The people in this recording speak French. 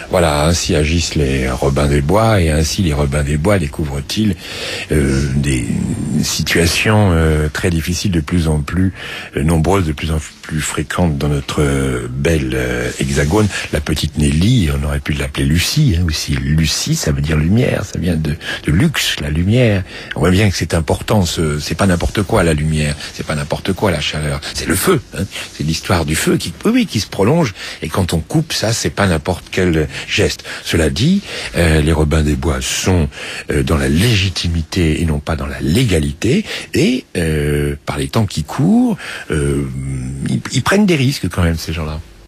Voilà, ainsi agissent les Robins des Bois, et ainsi les Robins des Bois découvrent-ils des situations très difficiles, de plus en plus nombreuses, de plus en plus fréquentes dans notre bel hexagone. La petite Nelly, on aurait pu l'appeler Lucie, aussi. Lucie, ça veut dire lumière, ça vient de luxe, la lumière. On voit bien que c'est important, c'est pas n'importe quoi la lumière, c'est pas n'importe quoi la chaleur, c'est le feu, c'est l'histoire du feu qui se prolonge, et quand on coupe ça, c'est pas n'importe quel geste. Cela dit, les Robins des Bois sont dans la légitimité et non pas dans la légalité, et par les temps qui courent, ils prennent des risques quand même, ces gens-là.